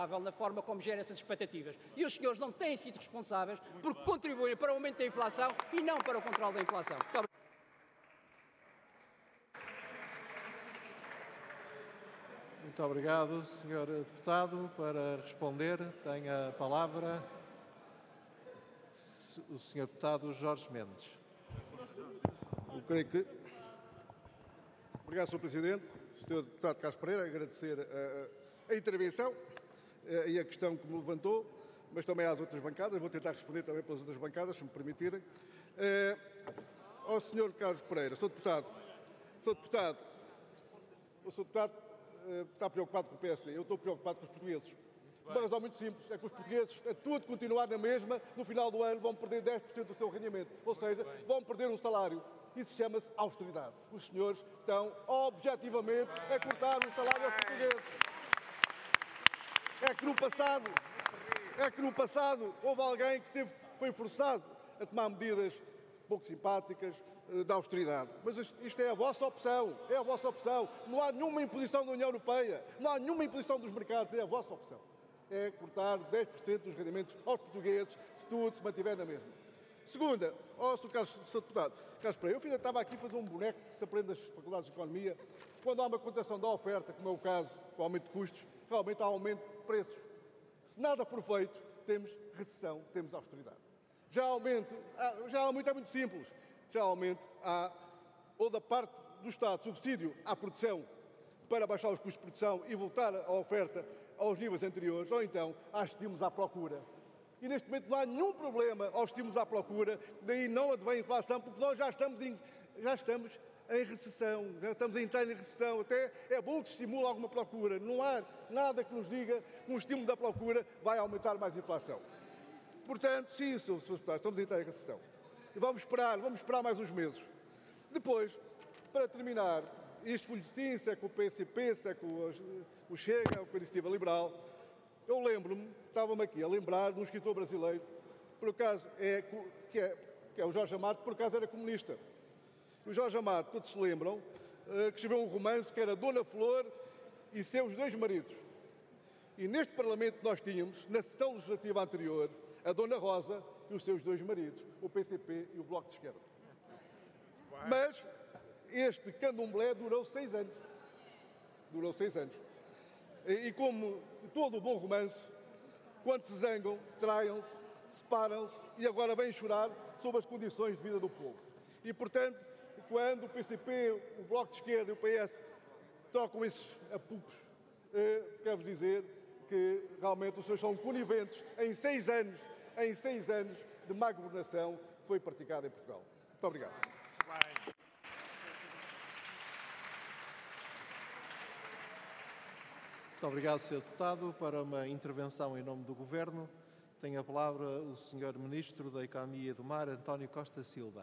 responsável na forma como gera essas expectativas. E os senhores não têm sido responsáveis porque contribuem para o aumento da inflação e não para o controle da inflação. Muito obrigado. Muito obrigado, Sr. Deputado. Para responder, tem a palavra o Sr. Deputado Jorge Mendes. Eu creio que... Obrigado, Sr. Presidente. Sr. Deputado Carlos Pereira, agradecer a intervenção e a questão que me levantou, mas também às outras bancadas. Vou tentar responder também pelas outras bancadas, se me permitirem. Ao Sr. Carlos Pereira, Sr. Deputado, o Sr. Deputado está preocupado com o PSD. Eu estou preocupado com os portugueses. Uma razão muito simples, é que os portugueses, a tudo continuar na mesma, no final do ano vão perder 10% do seu rendimento. Ou seja, vão perder um salário. Isso chama-se austeridade. Os senhores estão objetivamente a cortar o salário aos portugueses. É que no passado houve alguém que foi forçado a tomar medidas pouco simpáticas da austeridade. Mas isto é a vossa opção. É a vossa opção. Não há nenhuma imposição da União Europeia. Não há nenhuma imposição dos mercados. É a vossa opção. É cortar 10% dos rendimentos aos portugueses se tudo se mantiver na mesma. Segunda, Sr. Deputado Carlos Pereira, eu estava aqui a fazer um boneco que se aprende nas faculdades de Economia. Quando há uma contração da oferta, como é o caso, com aumento de custos, realmente há aumento de preços. Se nada for feito, temos recessão, temos austeridade. Já há muito, é muito simples. Já há aumento, ou da parte do Estado, subsídio à produção para baixar os custos de produção e voltar a oferta aos níveis anteriores, ou então há estímulos à procura. E neste momento não há nenhum problema aos estímulos à procura, daí não advém a inflação, porque nós já estamos em recessão, já estamos a entrar em recessão. Até é bom que se estimule alguma procura. Não há nada que nos diga que um estímulo da procura vai aumentar mais a inflação. Portanto, sim, Sr. Deputado, estamos a entrar em recessão. E vamos esperar mais uns meses. Depois, para terminar, isto foi sim, se é com o PCP, se é com o Chega, com a Iniciativa Liberal, eu lembro-me, estava-me aqui a lembrar de um escritor brasileiro, por acaso, que é o Jorge Amado, que por acaso era comunista. O Jorge Amado, todos se lembram, que escreveu um romance que era Dona Flor e seus 2 maridos. E neste Parlamento nós tínhamos, na sessão legislativa anterior, a Dona Rosa e os seus 2 maridos, o PCP e o Bloco de Esquerda. Mas este candomblé durou 6 anos. Durou 6 anos. E como todo o bom romance, quando se zangam, traiam-se, separam-se e agora vêm chorar sobre as condições de vida do povo. E, portanto, quando o PCP, o Bloco de Esquerda e o PS trocam esses apupos, quero-vos dizer que realmente os senhores são coniventes em 6 anos de má governação que foi praticada em Portugal. Muito obrigado. Muito obrigado, Sr. Deputado. Para uma intervenção em nome do Governo, tem a palavra o Sr. Ministro da Economia e do Mar, António Costa Silva.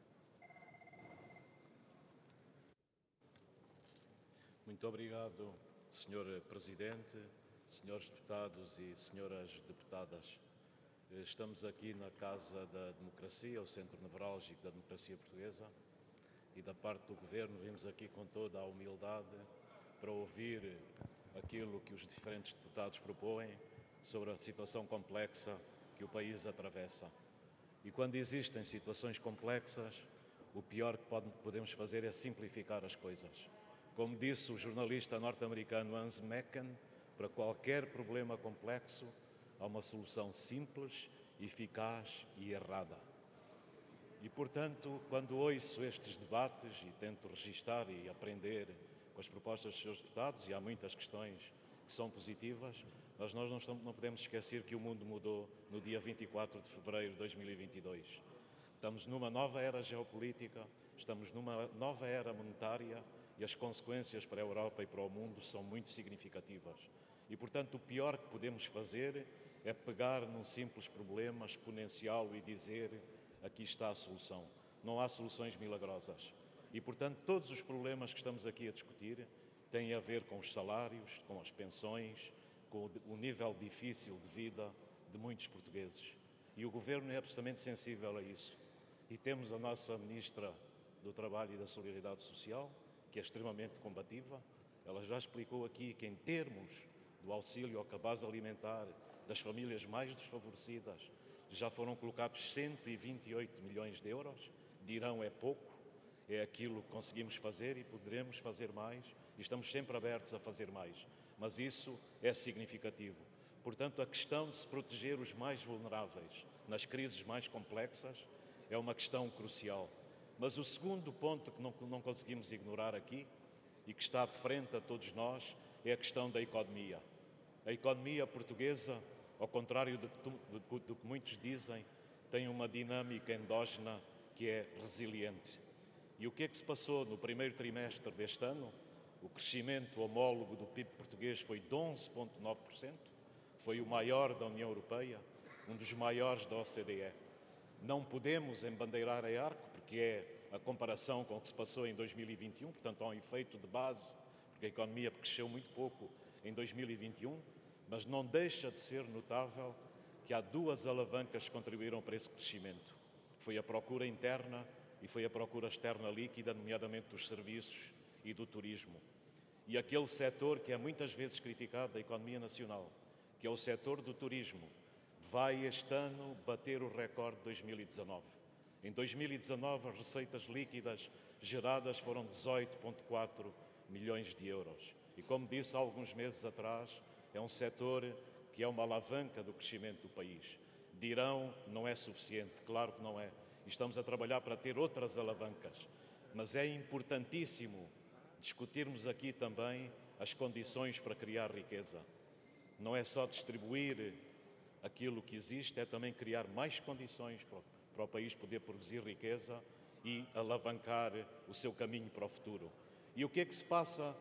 Muito obrigado, Sr. Presidente, Srs. Deputados e Sras. Deputadas. Estamos aqui na Casa da Democracia, o centro nevrálgico da democracia portuguesa, e da parte do Governo vimos aqui com toda a humildade para ouvir aquilo que os diferentes deputados propõem sobre a situação complexa que o país atravessa. E quando existem situações complexas, o pior que podemos fazer é simplificar as coisas. Como disse o jornalista norte-americano Hans Mecken, para qualquer problema complexo, há uma solução simples, eficaz e errada. E, portanto, quando ouço estes debates e tento registar e aprender com as propostas dos senhores deputados, e há muitas questões que são positivas, mas nós não podemos esquecer que o mundo mudou no dia 24 de fevereiro de 2022. Estamos numa nova era geopolítica, estamos numa nova era monetária e as consequências para a Europa e para o mundo são muito significativas. E, portanto, o pior que podemos fazer é pegar num simples problema exponencial e dizer aqui está a solução. Não há soluções milagrosas. E, portanto, todos os problemas que estamos aqui a discutir têm a ver com os salários, com as pensões, com o nível difícil de vida de muitos portugueses. E o Governo é absolutamente sensível a isso. E temos a nossa Ministra do Trabalho e da Solidariedade Social, que é extremamente combativa. Ela já explicou aqui que, em termos do auxílio à cabaz alimentar das famílias mais desfavorecidas, já foram colocados 128 milhões de euros. Dirão é pouco, é aquilo que conseguimos fazer e poderemos fazer mais e estamos sempre abertos a fazer mais, mas isso é significativo. Portanto, a questão de se proteger os mais vulneráveis nas crises mais complexas é uma questão crucial. Mas o segundo ponto que não conseguimos ignorar aqui e que está à frente a todos nós é a questão da economia. A economia portuguesa, ao contrário do que muitos dizem, tem uma dinâmica endógena que é resiliente. E o que é que se passou no primeiro trimestre deste ano? O crescimento homólogo do PIB português foi de 11,9%, foi o maior da União Europeia, um dos maiores da OCDE. Não podemos embandeirar a arco, porque é a comparação com o que se passou em 2021, portanto há um efeito de base, porque a economia cresceu muito pouco em 2021, mas não deixa de ser notável que há duas alavancas que contribuíram para esse crescimento. Foi a procura interna e foi a procura externa líquida, nomeadamente dos serviços e do turismo. E aquele setor que é muitas vezes criticado da economia nacional, que é o setor do turismo, vai este ano bater o recorde de 2019. Em 2019, as receitas líquidas geradas foram 18,4 milhões de euros. E como disse há alguns meses atrás, é um setor que é uma alavanca do crescimento do país. Dirão, não é suficiente, claro que não é. Estamos a trabalhar para ter outras alavancas. Mas é importantíssimo discutirmos aqui também as condições para criar riqueza. Não é só distribuir aquilo que existe, é também criar mais condições para o país poder produzir riqueza e alavancar o seu caminho para o futuro. E o que é que se passa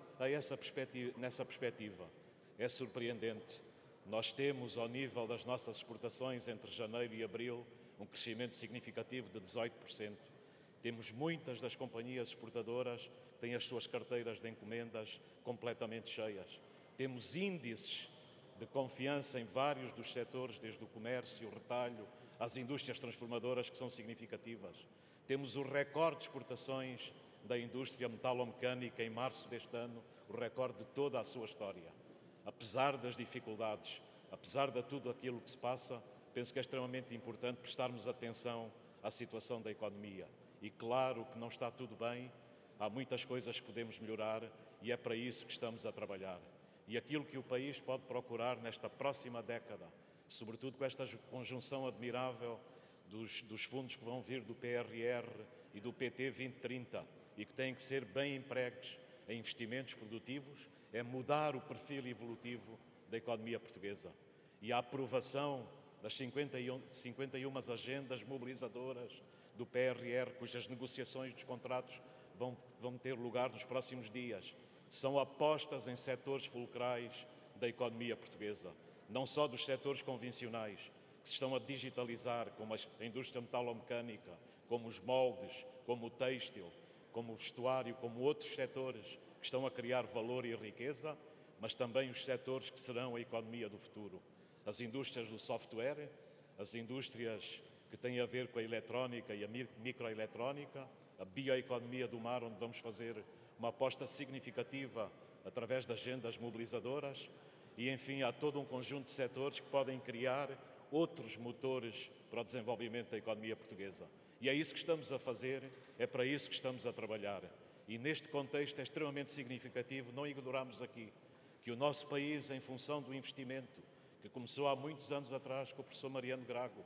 nessa perspectiva? É surpreendente. Nós temos, ao nível das nossas exportações, entre janeiro e abril, um crescimento significativo de 18%. Temos muitas das companhias exportadoras que têm as suas carteiras de encomendas completamente cheias. Temos índices de confiança em vários dos setores, desde o comércio, o retalho, às indústrias transformadoras, que são significativas. Temos o recorde de exportações da indústria metalomecânica em março deste ano, o recorde de toda a sua história. Apesar das dificuldades, apesar de tudo aquilo que se passa, penso que é extremamente importante prestarmos atenção à situação da economia. E claro que não está tudo bem, há muitas coisas que podemos melhorar e é para isso que estamos a trabalhar. E aquilo que o país pode procurar nesta próxima década, sobretudo com esta conjunção admirável dos fundos que vão vir do PRR e do PT 2030 e que têm que ser bem empregues em investimentos produtivos, é mudar o perfil evolutivo da economia portuguesa. E a aprovação das 51 agendas mobilizadoras do PRR, cujas negociações dos contratos vão ter lugar nos próximos dias, são apostas em setores fulcrais da economia portuguesa, não só dos setores convencionais, que se estão a digitalizar, como a indústria metalomecânica, como os moldes, como o têxtil, como o vestuário, como outros setores que estão a criar valor e riqueza, mas também os setores que serão a economia do futuro. As indústrias do software, as indústrias que têm a ver com a eletrónica e a microeletrónica, a bioeconomia do mar, onde vamos fazer uma aposta significativa através de agendas mobilizadoras e, enfim, há todo um conjunto de setores que podem criar outros motores para o desenvolvimento da economia portuguesa. E é isso que estamos a fazer, é para isso que estamos a trabalhar. E neste contexto é extremamente significativo não ignorarmos aqui que o nosso país, em função do investimento que começou há muitos anos atrás com o professor Mariano Gago,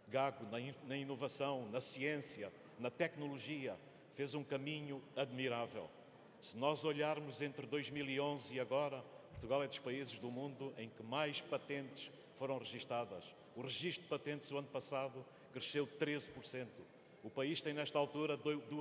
na inovação, na ciência, na tecnologia, fez um caminho admirável. Se nós olharmos entre 2011 e agora, Portugal é dos países do mundo em que mais patentes foram registadas. O registro de patentes o ano passado cresceu 13%. O país tem nesta altura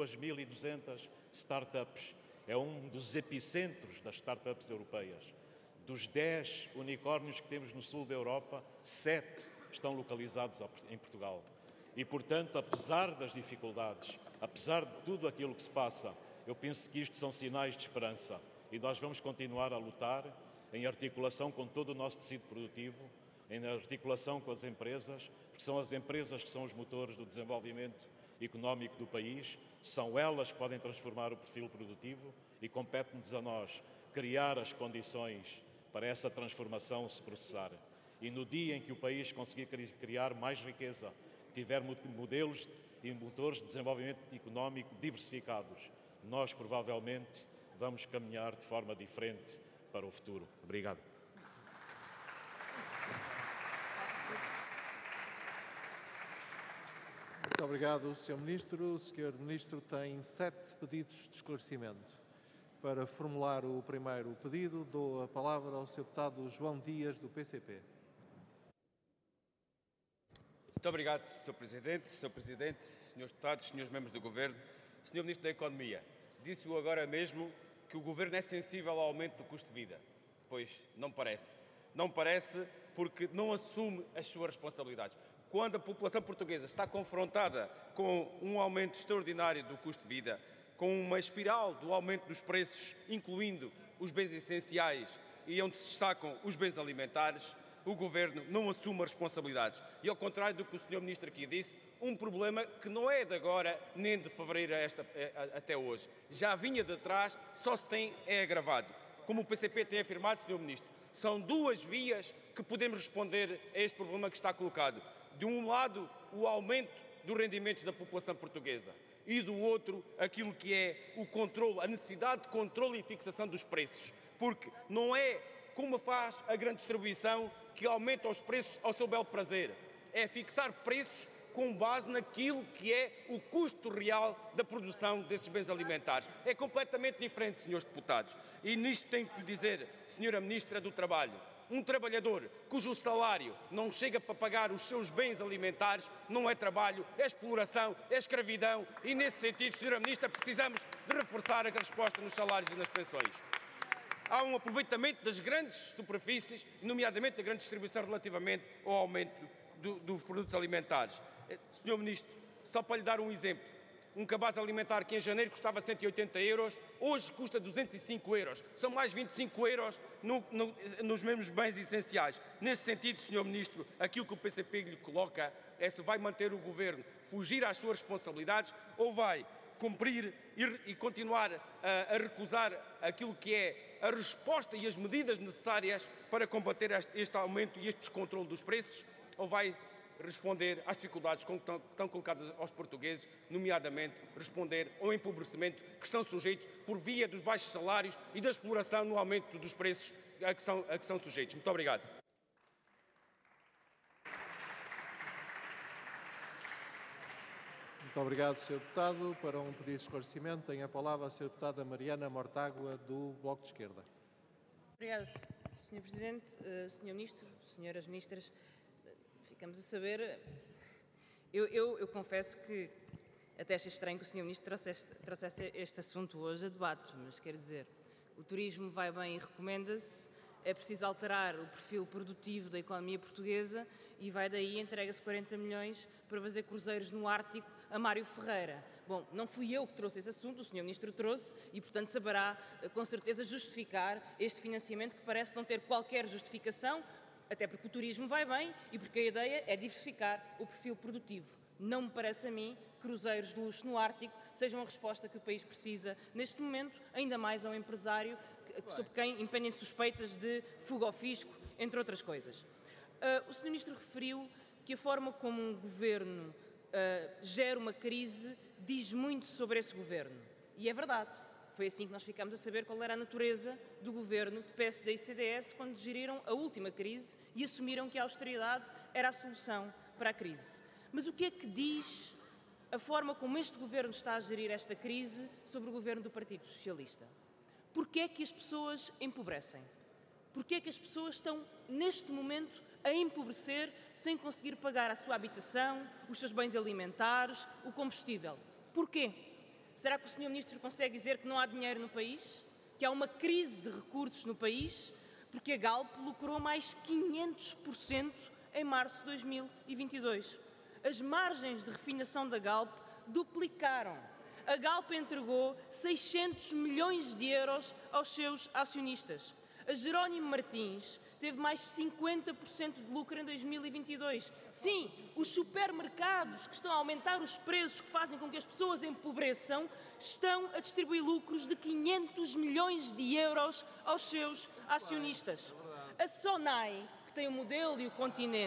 2.200 startups. É um dos epicentros das startups europeias. Dos 10 unicórnios que temos no sul da Europa, 7 estão localizados em Portugal. E, portanto, apesar das dificuldades, apesar de tudo aquilo que se passa, eu penso que isto são sinais de esperança. E nós vamos continuar a lutar em articulação com todo o nosso tecido produtivo, em articulação com as empresas, porque são as empresas que são os motores do desenvolvimento económico do país, são elas que podem transformar o perfil produtivo e compete-nos a nós criar as condições para essa transformação se processar. E no dia em que o país conseguir criar mais riqueza, tiver modelos e motores de desenvolvimento económico diversificados, nós provavelmente vamos caminhar de forma diferente para o futuro. Obrigado. Muito obrigado, Sr. Ministro. O Sr. Ministro tem 7 pedidos de esclarecimento. Para formular o primeiro pedido, dou a palavra ao Sr. Deputado João Dias, do PCP. Muito obrigado, Sr. Presidente, Srs. Deputados, Srs. Membros do Governo. Sr. Ministro da Economia, disse-o agora mesmo que o Governo é sensível ao aumento do custo de vida. Pois não parece. Não parece porque não assume as suas responsabilidades. Quando a população portuguesa está confrontada com um aumento extraordinário do custo de vida, com uma espiral do aumento dos preços, incluindo os bens essenciais e onde se destacam os bens alimentares, o Governo não assume as responsabilidades. E ao contrário do que o Sr. Ministro aqui disse, um problema que não é de agora nem de fevereiro até hoje. Já vinha de trás, só se tem agravado. Como o PCP tem afirmado, Sr. Ministro, são 2 vias que podemos responder a este problema que está colocado. De um lado, o aumento dos rendimentos da população portuguesa e do outro, aquilo que é o controle, a necessidade de controle e fixação dos preços. Porque não é como faz a grande distribuição que aumenta os preços ao seu belo prazer. É fixar preços com base naquilo que é o custo real da produção desses bens alimentares. É completamente diferente, senhores deputados. E nisto tenho que lhe dizer, Senhora Ministra do Trabalho, um trabalhador cujo salário não chega para pagar os seus bens alimentares não é trabalho, é exploração, é escravidão e, nesse sentido, Senhora Ministra, precisamos de reforçar a resposta nos salários e nas pensões. Há um aproveitamento das grandes superfícies, nomeadamente da grande distribuição relativamente ao aumento dos produtos alimentares. Senhor Ministro, só para lhe dar um exemplo, um cabaz alimentar que em janeiro custava 180 euros, hoje custa 205 euros. São mais 25 euros nos mesmos bens essenciais. Nesse sentido, Senhor Ministro, aquilo que o PCP lhe coloca é se vai manter o Governo fugir às suas responsabilidades ou vai cumprir e continuar a recusar aquilo que é a resposta e as medidas necessárias para combater este aumento e este descontrole dos preços, ou vai responder às dificuldades que estão colocadas aos portugueses, nomeadamente responder ao empobrecimento que estão sujeitos por via dos baixos salários e da exploração no aumento dos preços a que são sujeitos. Muito obrigado. Muito obrigado, Sr. Deputado. Para um pedido de esclarecimento, tem a palavra a Sra. Deputada Mariana Mortágua, do Bloco de Esquerda. Obrigada, Sr. Presidente, Sr. Ministro, Sras. Ministras. Ficamos a saber, eu confesso que até achei estranho que o Sr. Ministro trouxesse este assunto hoje a debate, mas quer dizer, o turismo vai bem e recomenda-se, é preciso alterar o perfil produtivo da economia portuguesa e vai daí, entrega-se 40 milhões para fazer cruzeiros no Ártico a Mário Ferreira. Bom, não fui eu que trouxe esse assunto, o Sr. Ministro trouxe e, portanto, saberá com certeza justificar este financiamento que parece não ter qualquer justificação, até porque o turismo vai bem e porque a ideia é diversificar o perfil produtivo. Não me parece a mim que cruzeiros de luxo no Ártico sejam a resposta que o país precisa neste momento, ainda mais a um empresário sobre quem impendem suspeitas de fuga ao fisco, entre outras coisas. O Sr. Ministro referiu que a forma como um governo gera uma crise diz muito sobre esse governo. E é verdade. Foi assim que nós ficámos a saber qual era a natureza do governo de PSD e CDS quando geriram a última crise e assumiram que a austeridade era a solução para a crise. Mas o que é que diz a forma como este governo está a gerir esta crise sobre o governo do Partido Socialista? Porquê é que as pessoas empobrecem? Porquê é que as pessoas estão, neste momento, a empobrecer sem conseguir pagar a sua habitação, os seus bens alimentares, o combustível? Porquê? Será que o Sr. Ministro consegue dizer que não há dinheiro no país? Que há uma crise de recursos no país? Porque a Galp lucrou mais 500% em março de 2022. As margens de refinação da Galp duplicaram. A Galp entregou 600 milhões de euros aos seus acionistas. A Jerónimo Martins teve mais 50% de lucro em 2022. Sim, os supermercados que estão a aumentar os preços, que fazem com que as pessoas empobreçam, estão a distribuir lucros de 500 milhões de euros aos seus acionistas. A SONAI, que tem o Modelo e o Continente,